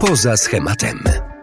Poza schematem.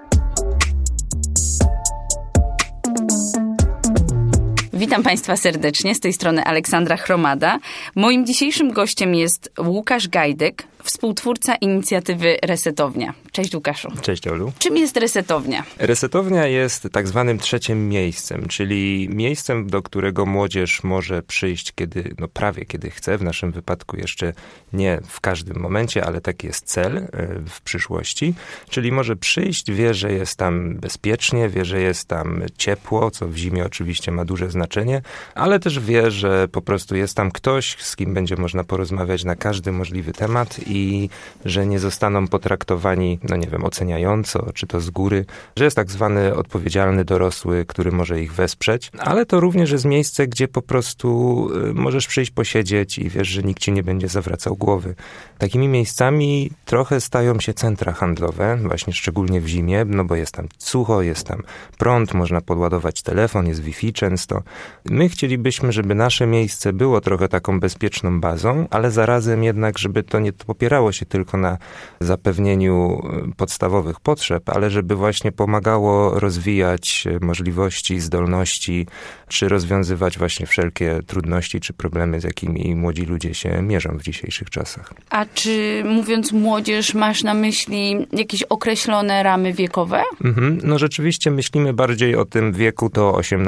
Witam Państwa serdecznie, z tej strony Aleksandra Chromada. Moim dzisiejszym gościem jest Łukasz Gajdek, współtwórca inicjatywy Resetownia. Cześć Łukaszu. Cześć Olu. Czym jest Resetownia? Resetownia jest tak zwanym trzecim miejscem, czyli miejscem, do którego młodzież może przyjść prawie kiedy chce. W naszym wypadku jeszcze nie w każdym momencie, ale taki jest cel w przyszłości. Czyli może przyjść, wie, że jest tam bezpiecznie, wie, że jest tam ciepło, co w zimie oczywiście ma duże znaczenie, ale też wie, że po prostu jest tam ktoś, z kim będzie można porozmawiać na każdy możliwy temat i że nie zostaną potraktowani, oceniająco, czy to z góry, że jest tak zwany odpowiedzialny dorosły, który może ich wesprzeć, ale to również jest miejsce, gdzie po prostu możesz przyjść posiedzieć i wiesz, że nikt ci nie będzie zawracał głowy. Takimi miejscami trochę stają się centra handlowe, właśnie szczególnie w zimie, bo jest tam sucho, jest tam prąd, można podładować telefon, jest Wi-Fi często. My chcielibyśmy, żeby nasze miejsce było trochę taką bezpieczną bazą, ale zarazem jednak, żeby to nie opierało się tylko na zapewnieniu podstawowych potrzeb, ale żeby właśnie pomagało rozwijać możliwości, zdolności, czy rozwiązywać właśnie wszelkie trudności, czy problemy, z jakimi młodzi ludzie się mierzą w dzisiejszych czasach. A czy mówiąc młodzież, masz na myśli jakieś określone ramy wiekowe? Rzeczywiście myślimy bardziej o tym wieku do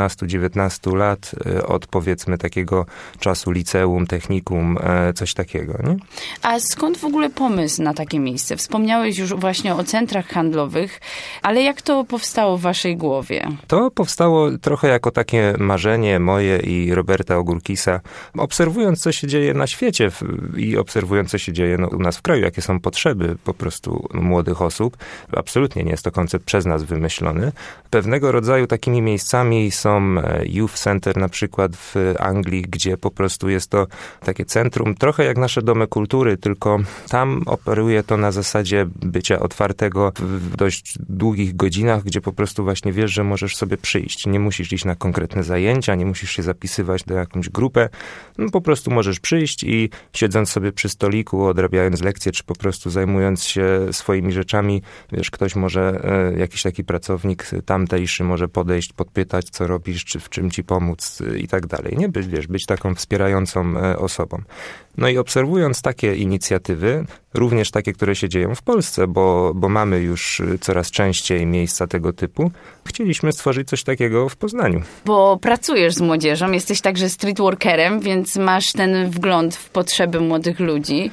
18-19 lat, od powiedzmy takiego czasu liceum, technikum, coś takiego, nie? A skąd w ogóle pomysł na takie miejsce? Wspomniałeś już właśnie o centrach handlowych, ale jak to powstało w waszej głowie? To powstało trochę jako takie marzenie moje i Roberta Ogórkisa. Obserwując, co się dzieje na świecie i obserwując, co się dzieje u nas w kraju, jakie są potrzeby po prostu młodych osób. Absolutnie nie jest to koncept przez nas wymyślony. Pewnego rodzaju takimi miejscami są Youth Center na przykład w Anglii, gdzie po prostu jest to takie centrum, trochę jak nasze domy kultury, tylko tam operuje to na zasadzie bycia otwartego w dość długich godzinach, gdzie po prostu właśnie wiesz, że możesz sobie przyjść. Nie musisz iść na konkretne zajęcia, nie musisz się zapisywać do jakąś grupę. Po prostu możesz przyjść i siedząc sobie przy stoliku, odrabiając lekcje, czy po prostu zajmując się swoimi rzeczami, wiesz, ktoś może, jakiś taki pracownik tamtejszy może podejść, podpytać, co robisz, czy w czym ci pomóc i tak dalej. Nie? Być taką wspierającą osobą. No i obserwując takie inicjatywy, również takie, które się dzieją w Polsce, bo mamy już coraz częściej miejsca tego typu, chcieliśmy stworzyć coś takiego w Poznaniu. Bo pracujesz z młodzieżą, jesteś także streetworkerem, więc masz ten wgląd w potrzeby młodych ludzi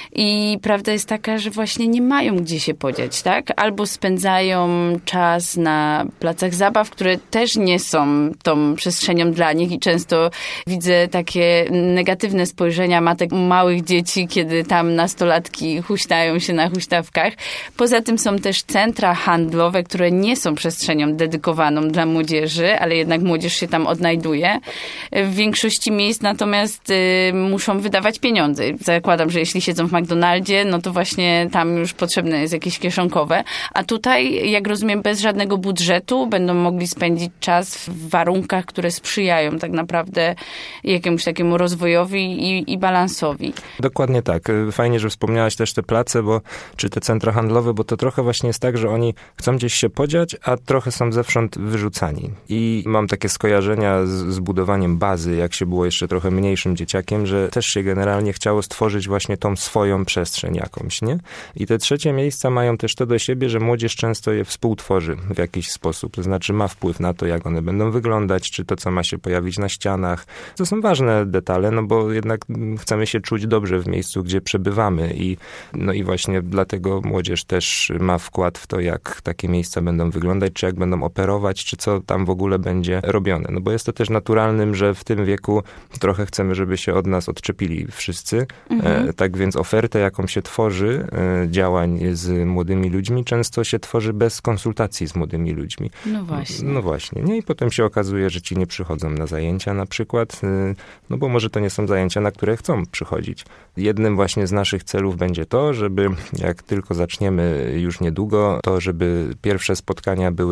i prawda jest taka, że właśnie nie mają gdzie się podziać, tak? Albo spędzają czas na placach zabaw, które też nie są tą przestrzenią dla nich i często widzę takie negatywne spojrzenia matek małych dzieci, kiedy tam nastolatki huśtają się na huśtawkach. Poza tym są też centra handlowe, które nie są przestrzenią dedykowaną dla młodzieży, ale jednak młodzież się tam odnajduje. W większości miejsc natomiast muszą wydawać pieniądze. Zakładam, że jeśli siedzą w McDonaldzie, no to właśnie tam już potrzebne jest jakieś kieszonkowe. A tutaj, jak rozumiem, bez żadnego budżetu będą mogli spędzić czas w warunkach, które sprzyjają tak naprawdę jakiemuś takiemu rozwojowi i balansowi. Dokładnie tak. Fajnie, że wspomniałaś też te place, czy te centra handlowe, bo to trochę właśnie jest tak, że oni chcą gdzieś się podziać, a trochę są zewsząd wyrzucani. I mam takie skojarzenia z budowaniem bazy, jak się było jeszcze trochę mniejszym dzieciakiem, że też się generalnie chciało stworzyć właśnie tą swoją przestrzeń jakąś, nie? I te trzecie miejsca mają też to do siebie, że młodzież często je współtworzy w jakiś sposób. To znaczy ma wpływ na to, jak one będą wyglądać, czy to, co ma się pojawić na ścianach. To są ważne detale, bo jednak chcemy się czuć dobrze w miejscu, gdzie przebywamy i właśnie dlatego młodzież też ma wkład w to, jak takie miejsca będą wyglądać, czy jak będą operować, czy co tam w ogóle będzie robione. Bo jest to też naturalnym, że w tym wieku trochę chcemy, żeby się od nas odczepili wszyscy. Tak więc ofertę, jaką się tworzy, działań z młodymi ludźmi, często się tworzy bez konsultacji z młodymi ludźmi. No właśnie. Nie? I potem się okazuje, że ci nie przychodzą na zajęcia na przykład, bo może to nie są zajęcia, na które chcą przychodzić. Jednym właśnie z naszych celów będzie to, żeby jak tylko zaczniemy już niedługo, to żeby pierwsze spotkania były właśnie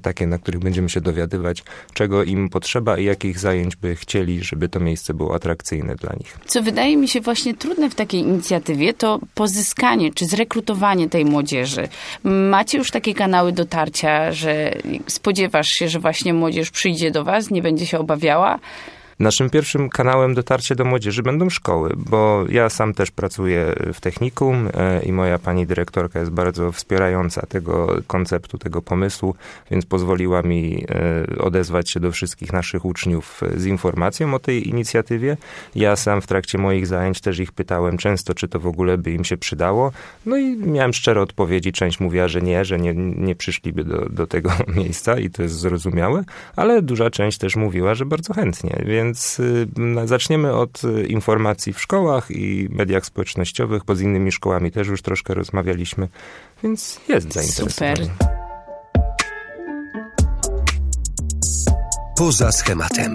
takie, na których będziemy się dowiadywać, czego im potrzeba i jakich zajęć by chcieli, żeby to miejsce było atrakcyjne dla nich. Co wydaje mi się właśnie trudne w takiej inicjatywie, to pozyskanie czy zrekrutowanie tej młodzieży. Macie już takie kanały dotarcia, że spodziewasz się, że właśnie młodzież przyjdzie do was, nie będzie się obawiała? Naszym pierwszym kanałem dotarcia do młodzieży będą szkoły, bo ja sam też pracuję w technikum i moja pani dyrektorka jest bardzo wspierająca tego konceptu, tego pomysłu, więc pozwoliła mi odezwać się do wszystkich naszych uczniów z informacją o tej inicjatywie. Ja sam w trakcie moich zajęć też ich pytałem często, czy to w ogóle by im się przydało. No i miałem szczere odpowiedzi. Część mówiła, że nie przyszliby do tego miejsca i to jest zrozumiałe, ale duża część też mówiła, że bardzo chętnie, więc zaczniemy od informacji w szkołach i mediach społecznościowych, bo z innymi szkołami też już troszkę rozmawialiśmy, więc jest zainteresowanie. Super. Poza schematem.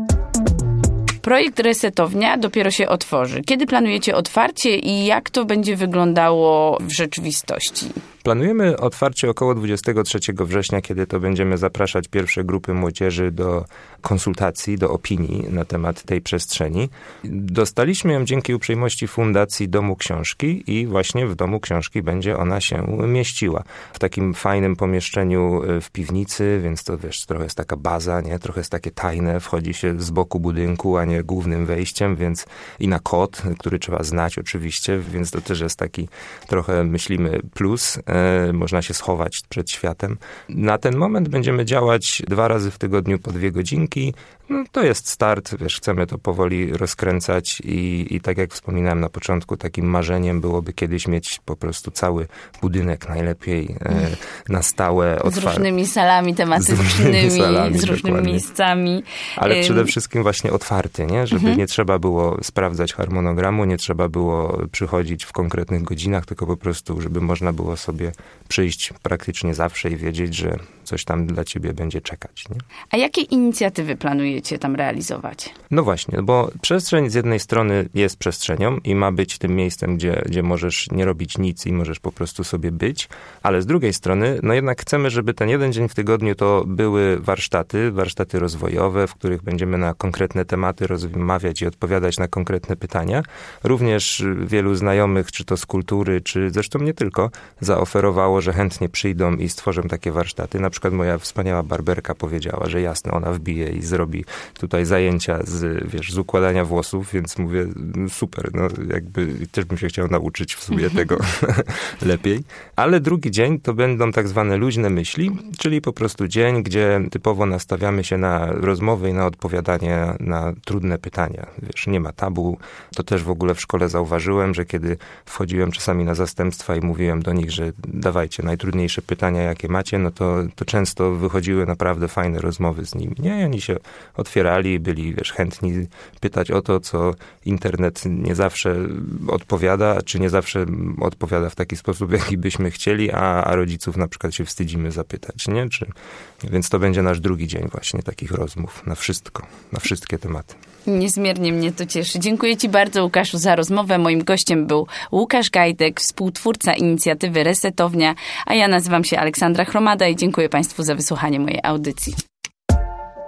Projekt Resetownia dopiero się otworzy. Kiedy planujecie otwarcie i jak to będzie wyglądało w rzeczywistości? Planujemy otwarcie około 23 września, kiedy to będziemy zapraszać pierwsze grupy młodzieży do konsultacji, do opinii na temat tej przestrzeni. Dostaliśmy ją dzięki uprzejmości Fundacji Domu Książki i właśnie w Domu Książki będzie ona się mieściła. W takim fajnym pomieszczeniu w piwnicy, więc to wiesz, trochę jest taka baza, nie? Trochę jest takie tajne, wchodzi się z boku budynku, a nie głównym wejściem, więc i na kod, który trzeba znać oczywiście, więc to też jest taki trochę, myślimy, plus. Można się schować przed światem. Na ten moment będziemy działać 2 razy w tygodniu po 2 godzinki. No, to jest start, wiesz, chcemy to powoli rozkręcać i tak jak wspominałem na początku, takim marzeniem byłoby kiedyś mieć po prostu cały budynek najlepiej na stałe. Z różnymi salami tematycznymi, z różnymi miejscami. Ale przede wszystkim właśnie otwarty, nie? Żeby nie trzeba było sprawdzać harmonogramu, nie trzeba było przychodzić w konkretnych godzinach, tylko po prostu, żeby można było sobie przyjść praktycznie zawsze i wiedzieć, że coś tam dla ciebie będzie czekać. Nie? A jakie inicjatywy planujecie tam realizować? No właśnie, bo przestrzeń z jednej strony jest przestrzenią i ma być tym miejscem, gdzie możesz nie robić nic i możesz po prostu sobie być, ale z drugiej strony, no jednak chcemy, żeby ten jeden dzień w tygodniu to były warsztaty rozwojowe, w których będziemy na konkretne tematy rozmawiać i odpowiadać na konkretne pytania. Również wielu znajomych, czy to z kultury, czy zresztą nie tylko, zaoferowało, że chętnie przyjdą i stworzą takie warsztaty. Na przykład moja wspaniała barberka powiedziała, że jasne, ona wbije i zrobi tutaj zajęcia z układania włosów, więc mówię, super, no jakby też bym się chciał nauczyć w sobie tego lepiej. Ale drugi dzień to będą tak zwane luźne myśli, czyli po prostu dzień, gdzie typowo nastawiamy się na rozmowy i na odpowiadanie na trudne pytania. Wiesz, nie ma tabu. To też w ogóle w szkole zauważyłem, że kiedy wchodziłem czasami na zastępstwa i mówiłem do nich, że dawajcie najtrudniejsze pytania, jakie macie, no to często wychodziły naprawdę fajne rozmowy z nimi. Nie, oni się otwierali, byli, wiesz, chętni pytać o to, co internet nie zawsze odpowiada, czy nie zawsze odpowiada w taki sposób, jaki byśmy chcieli, a rodziców na przykład się wstydzimy zapytać, nie? Więc to będzie nasz drugi dzień właśnie takich rozmów na wszystko, na wszystkie tematy. Niezmiernie mnie to cieszy. Dziękuję ci bardzo, Łukaszu, za rozmowę. Moim gościem był Łukasz Gajdek, współtwórca inicjatywy Resetownia, a ja nazywam się Aleksandra Chromada i dziękuję Państwu za wysłuchanie mojej audycji.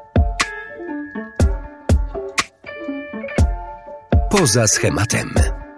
Poza schematem.